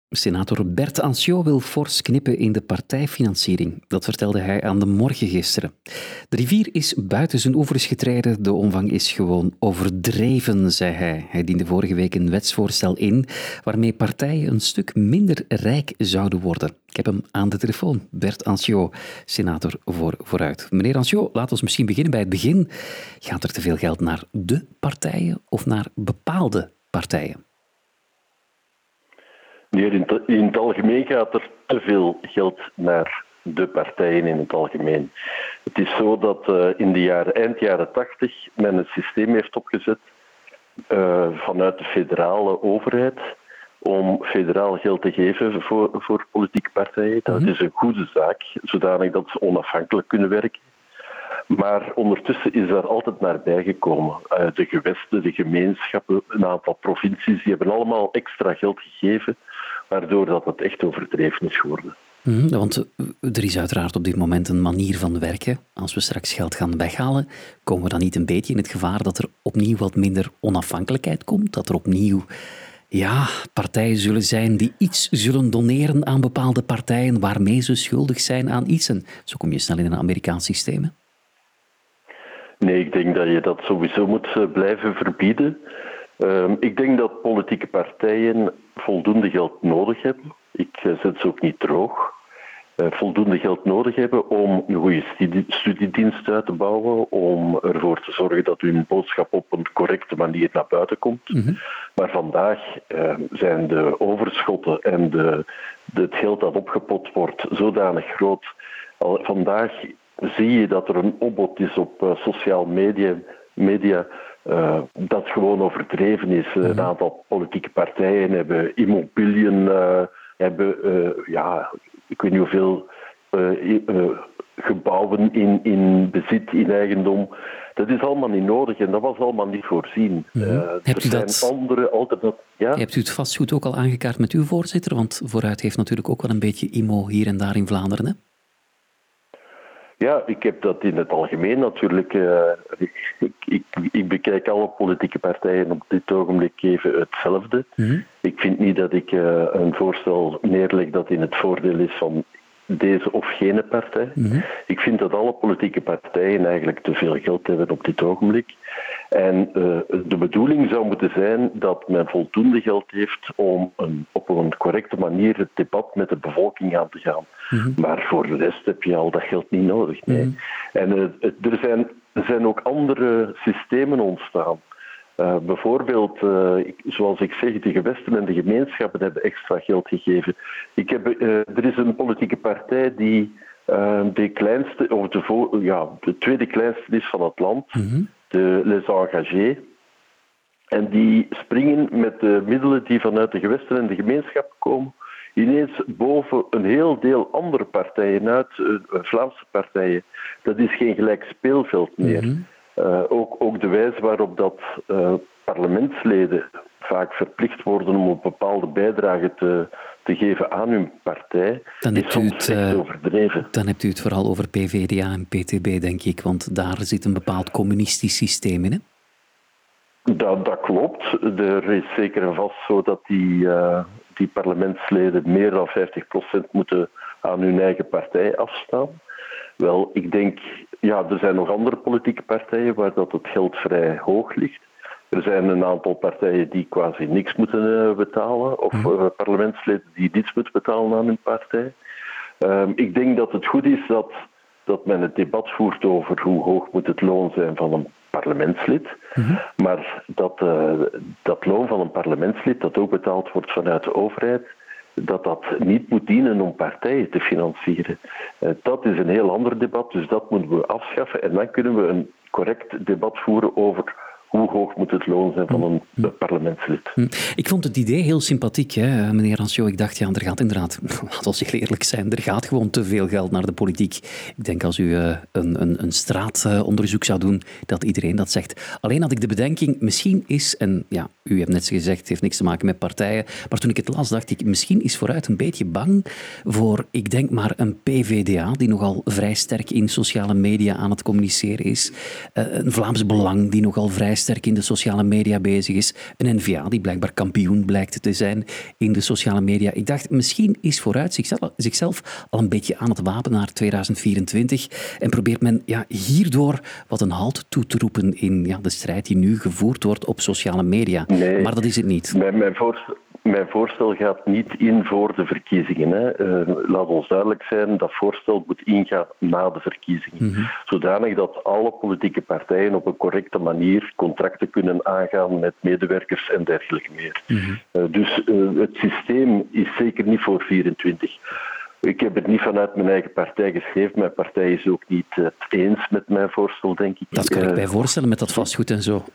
Senator Bert Anciot wil fors knippen in de partijfinanciering. Dat vertelde hij aan De Morgen gisteren. De rivier is buiten zijn oevers getreden. De omvang is gewoon overdreven, zei hij. Hij diende vorige week een wetsvoorstel in waarmee partijen een stuk minder rijk zouden worden. Ik heb hem aan de telefoon. Bert Anciot, senator voor Vooruit. Meneer Anciot, laten we misschien beginnen bij het begin. Gaat er te veel geld naar de partijen of naar bepaalde partijen? Nee, in het algemeen gaat er te veel geld naar de partijen in het algemeen. Het is zo dat eind jaren 80 men een systeem heeft opgezet vanuit de federale overheid om federaal geld te geven voor politieke partijen. Dat is een goede zaak, zodanig dat ze onafhankelijk kunnen werken. Maar ondertussen is daar altijd naar bijgekomen. De gewesten, de gemeenschappen, een aantal provincies, die hebben allemaal extra geld gegeven, waardoor dat het echt overdreven is geworden. Want er is uiteraard op dit moment een manier van werken. Als we straks geld gaan weghalen, komen we dan niet een beetje in het gevaar dat er opnieuw wat minder onafhankelijkheid komt? Dat er opnieuw partijen zullen zijn die iets zullen doneren aan bepaalde partijen waarmee ze schuldig zijn aan iets. En zo kom je snel in een Amerikaans systeem, hè? Nee, ik denk dat je dat sowieso moet blijven verbieden. Ik denk dat politieke partijen voldoende geld nodig hebben. Ik zet ze ook niet droog. Voldoende geld nodig hebben om een goede studiedienst uit te bouwen, om ervoor te zorgen dat hun boodschap op een correcte manier naar buiten komt. Maar vandaag zijn de overschotten en het geld dat opgepot wordt zodanig groot. Vandaag zie je dat er een opbod is op sociale media dat gewoon overdreven is. Een aantal politieke partijen hebben immobiliën, ik weet niet hoeveel gebouwen in bezit, in eigendom. Dat is allemaal niet nodig en dat was allemaal niet voorzien. Hebt u het vastgoed ook al aangekaart met uw voorzitter? Want Vooruit heeft natuurlijk ook wel een beetje IMO hier en daar in Vlaanderen, hè? Ja, ik heb dat in het algemeen natuurlijk. Ik bekijk alle politieke partijen op dit ogenblik even hetzelfde. Ik vind niet dat ik een voorstel neerleg dat in het voordeel is van deze of gene partij. Ik vind dat alle politieke partijen eigenlijk te veel geld hebben op dit ogenblik. En de bedoeling zou moeten zijn dat men voldoende geld heeft om op een correcte manier het debat met de bevolking aan te gaan. Maar voor de rest heb je al dat geld niet nodig. Nee. En er zijn ook andere systemen ontstaan. Bijvoorbeeld, zoals ik zeg, de gewesten en de gemeenschappen hebben extra geld gegeven. Er is een politieke partij die de tweede kleinste is van het land, de Les Engagés. En die springen met de middelen die vanuit de gewesten en de gemeenschap komen, ineens boven een heel deel andere partijen uit, Vlaamse partijen. Dat is geen gelijk speelveld meer. Ook de wijze waarop dat parlementsleden vaak verplicht worden om een bepaalde bijdrage te geven aan hun partij, is soms echt overdreven. Dan hebt u het vooral over PvdA en PTB, denk ik, want daar zit een bepaald communistisch systeem in, hè? Dat klopt. Er is zeker en vast zo dat die parlementsleden meer dan 50% moeten aan hun eigen partij afstaan. Wel, ik denk, er zijn nog andere politieke partijen waar dat het geld vrij hoog ligt. Er zijn een aantal partijen die quasi niks moeten betalen, of parlementsleden die niets moeten betalen aan hun partij. Ik denk dat het goed is dat men het debat voert over hoe hoog moet het loon zijn van een parlementslid. Maar dat loon van een parlementslid dat ook betaald wordt vanuit de overheid, dat niet moet dienen om partijen te financieren. Dat is een heel ander debat, dus dat moeten we afschaffen. En dan kunnen we een correct debat voeren over hoe hoog moet het loon zijn van een parlementslid. Ik vond het idee heel sympathiek, hè, meneer Anciot. Ik dacht, er gaat inderdaad, laten we heel eerlijk zijn, er gaat gewoon te veel geld naar de politiek. Ik denk als u een straatonderzoek zou doen, dat iedereen dat zegt. Alleen had ik de bedenking, misschien is, en ja, u hebt net gezegd, het heeft niks te maken met partijen, maar toen ik het las, dacht ik, misschien is Vooruit een beetje bang voor, ik denk maar, een PvdA, die nogal vrij sterk in sociale media aan het communiceren is. Een Vlaams Belang, die nogal vrij sterk in de sociale media bezig is. Een N-VA die blijkbaar kampioen blijkt te zijn in de sociale media. Ik dacht, misschien is Vooruit zichzelf al een beetje aan het wapen naar 2024 en probeert men hierdoor wat een halt toe te roepen in de strijd die nu gevoerd wordt op sociale media. Nee, maar dat is het niet. Mijn voorstel gaat niet in voor de verkiezingen. Hè. Laat ons duidelijk zijn, dat voorstel moet ingaan na de verkiezingen. Mm-hmm. Zodanig dat alle politieke partijen op een correcte manier contracten kunnen aangaan met medewerkers en dergelijke meer. Mm-hmm. Dus het systeem is zeker niet voor 24. Ik heb het niet vanuit mijn eigen partij geschreven. Mijn partij is ook niet het eens met mijn voorstel, denk ik. Dat kan ik mij voorstellen met dat vastgoed en zo.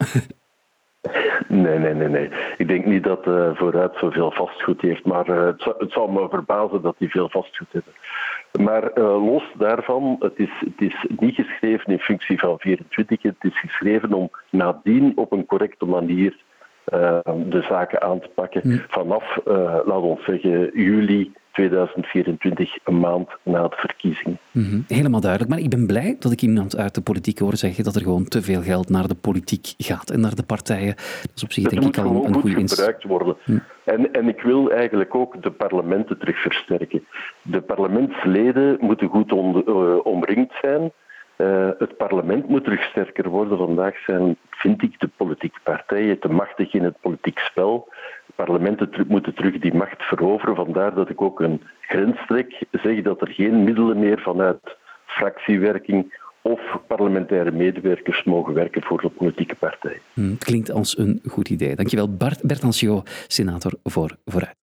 Nee. Ik denk niet dat Vooruit zoveel vastgoed heeft, maar het zal me verbazen dat die veel vastgoed hebben. Maar los daarvan, het is niet geschreven in functie van 24, het is geschreven om nadien op een correcte manier de zaken aan te pakken. Vanaf, laten we zeggen, juli 2024, een maand na de verkiezingen. Mm-hmm. Helemaal duidelijk. Maar ik ben blij dat ik iemand uit de politiek hoor zeggen dat er gewoon te veel geld naar de politiek gaat en naar de partijen. Dat is op zich denk ik al een goede goed gebruikt worden. En ik wil eigenlijk ook de parlementen terug versterken. De parlementsleden moeten goed omringd zijn. Het parlement moet terug sterker worden. Vandaag zijn, vind ik, de politieke partijen te machtig in het politiek spel. Parlementen moeten terug die macht veroveren. Vandaar dat ik ook een grens trek. Zeg dat er geen middelen meer vanuit fractiewerking of parlementaire medewerkers mogen werken voor de politieke partij. Het klinkt als een goed idee. Dankjewel Bert Anciaux, senator voor Vooruit.